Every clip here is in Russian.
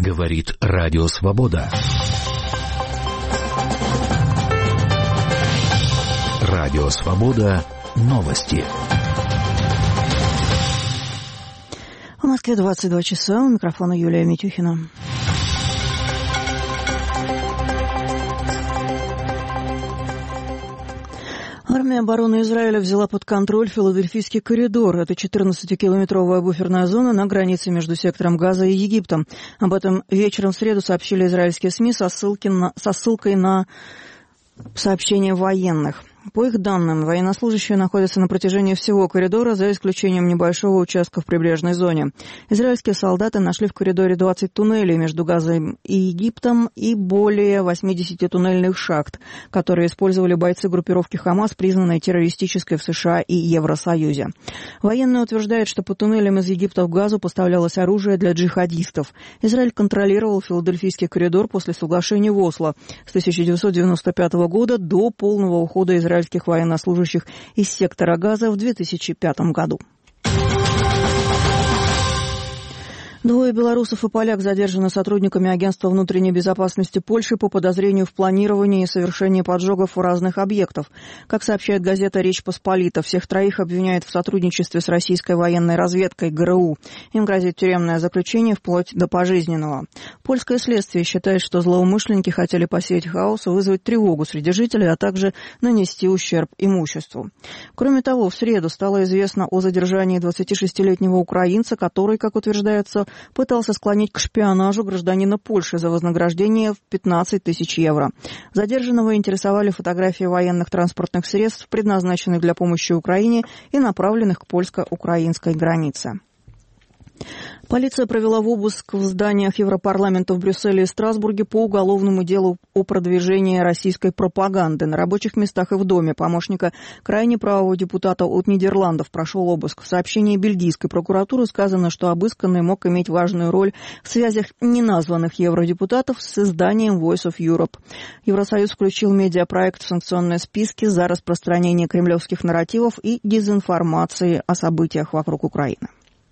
Говорит Радио Свобода. Радио Свобода. Новости. В Москве 22 часа. У микрофона Юлия Митюхина. Армия обороны Израиля взяла под контроль Филадельфийский коридор. Это 14-километровая буферная зона на границе между сектором Газа и Египтом. Об этом вечером в среду сообщили израильские СМИ со ссылкой на сообщения военных. По их данным, военнослужащие находятся на протяжении всего коридора, за исключением небольшого участка в прибрежной зоне. Израильские солдаты нашли в коридоре 20 туннелей между Газой и Египтом и более 80 туннельных шахт, которые использовали бойцы группировки «Хамас», признанной террористической в США и Евросоюзе. Военные утверждают, что по туннелям из Египта в Газу поставлялось оружие для джихадистов. Израиль контролировал Филадельфийский коридор после соглашения в Осло с 1995 года до полного ухода израильских военнослужащих из сектора Газа в 2005 году. Двое белорусов и поляк задержаны сотрудниками Агентства внутренней безопасности Польши по подозрению в планировании и совершении поджогов разных объектов. Как сообщает газета «Речь Посполита», всех троих обвиняют в сотрудничестве с российской военной разведкой ГРУ. Им грозит тюремное заключение вплоть до пожизненного. Польское следствие считает, что злоумышленники хотели посеять хаос и вызвать тревогу среди жителей, а также нанести ущерб имуществу. Кроме того, в среду стало известно о задержании 26-летнего украинца, который, как утверждается, пытался склонить к шпионажу гражданина Польши за вознаграждение в 15 тысяч евро. Задержанного интересовали фотографии военных транспортных средств, предназначенных для помощи Украине и направленных к польско-украинской границе. Полиция провела обыск в зданиях Европарламента в Брюсселе и Страсбурге по уголовному делу о продвижении российской пропаганды. На рабочих местах и в доме помощника крайне правого депутата от Нидерландов прошел обыск. В сообщении бельгийской прокуратуры сказано, что обысканный мог иметь важную роль в связях неназванных евродепутатов с изданием Voice of Europe. Евросоюз включил медиапроект в санкционные списки за распространение кремлевских нарративов и дезинформации о событиях вокруг Украины.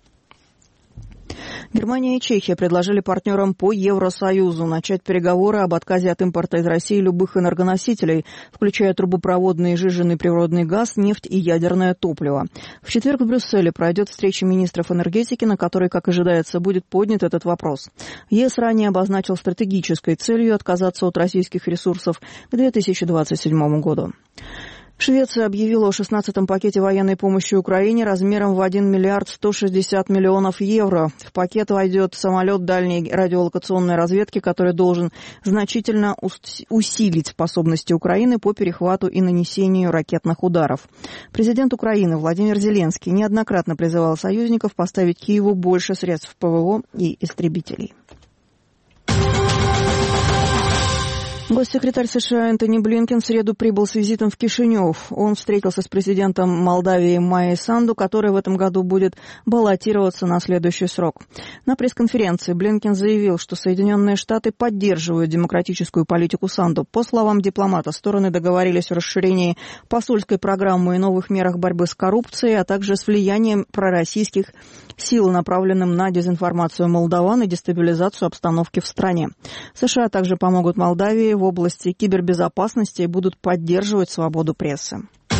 Германия и Чехия предложили партнерам по Евросоюзу начать переговоры об отказе от импорта из России любых энергоносителей, включая трубопроводный и сжиженный природный газ, нефть и ядерное топливо. В четверг в Брюсселе пройдет встреча министров энергетики, на которой, как ожидается, будет поднят этот вопрос. ЕС ранее обозначил стратегической целью отказаться от российских ресурсов к 2027 году. Швеция объявила о 16-м пакете военной помощи Украине размером в 1 миллиард 160 миллионов евро. В пакет войдет самолет дальней радиолокационной разведки, который должен значительно усилить способности Украины по перехвату и нанесению ракетных ударов. Президент Украины Владимир Зеленский неоднократно призывал союзников поставить Киеву больше средств ПВО и истребителей. Госсекретарь США Энтони Блинкен в среду прибыл с визитом в Кишинев. Он встретился с президентом Молдавии Майей Санду, который в этом году будет баллотироваться на следующий срок. На пресс-конференции Блинкен заявил, что Соединенные Штаты поддерживают демократическую политику Санду. По словам дипломата, стороны договорились о расширении посольской программы и новых мерах борьбы с коррупцией, а также с влиянием пророссийских сил, направленным на дезинформацию молдаван и дестабилизацию обстановки в стране. США также помогут Молдавии в области кибербезопасности и будут поддерживать свободу прессы.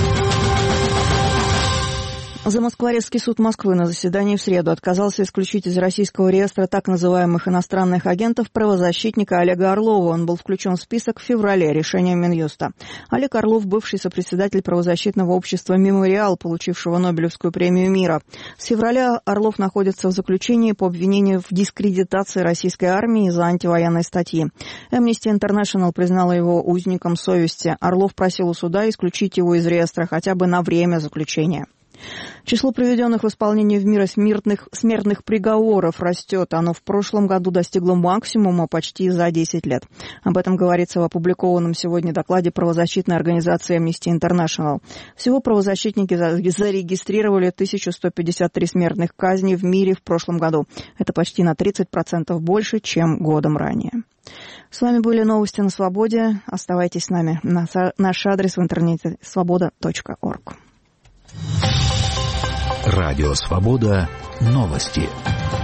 Замоскворецкий суд Москвы на заседании в среду отказался исключить из российского реестра так называемых иностранных агентов правозащитника Олега Орлова. Он был включен в список в феврале решением Минюста. Олег Орлов – бывший сопредседатель правозащитного общества «Мемориал», получившего Нобелевскую премию мира. С февраля Орлов находится в заключении по обвинению в дискредитации российской армии из-за антивоенной статьи. Amnesty International признала его узником совести. Орлов просил у суда исключить его из реестра хотя бы на время заключения. Число приведенных в исполнение в мире смертных приговоров растет. Оно в прошлом году достигло максимума почти за 10 лет. Об этом говорится в опубликованном сегодня докладе правозащитной организации Amnesty International. Всего правозащитники зарегистрировали 1153 смертных казни в мире в прошлом году. Это почти на 30% больше, чем годом ранее. С вами были новости на Свободе. Оставайтесь с нами. Наш адрес в интернете svoboda.org. Радио Свобода. Новости.